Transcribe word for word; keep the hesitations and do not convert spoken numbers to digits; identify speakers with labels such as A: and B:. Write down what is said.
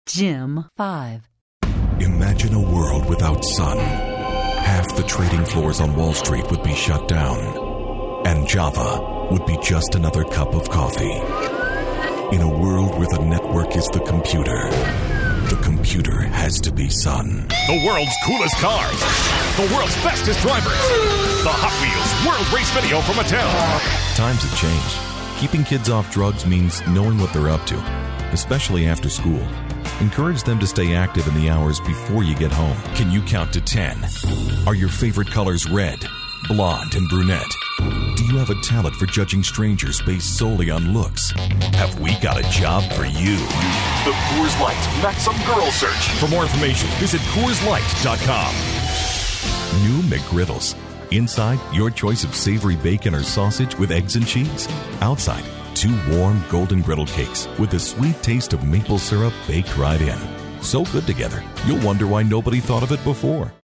A: Gym five.
B: Imagine a world without sun. Half the trading floors on Wall Street would be shut down, and Java would be just another cup of coffee. In a world where the network is the computer, the computer has to be Sun.
C: The world's coolest cars. The world's fastest drivers. The Hot Wheels World Race Video from Mattel.
B: Times have changed. Keeping kids off drugs means knowing what they're up to, especially after school. Encourage them to stay active in the hours before you get home. Can you count to ten? Are your favorite colors red, blonde, and brunette? Do you have a talent for judging strangers based solely on looks? Have we got a job for you?
C: The Coors Light Maximum Girl Search. For more information, visit Coors Light dot com.
B: New McGriddles. Inside, your choice of savory bacon or sausage with eggs and cheese. Outside, two warm golden griddle cakes with the sweet taste of maple syrup baked right in. So good together, you'll wonder why nobody thought of it before.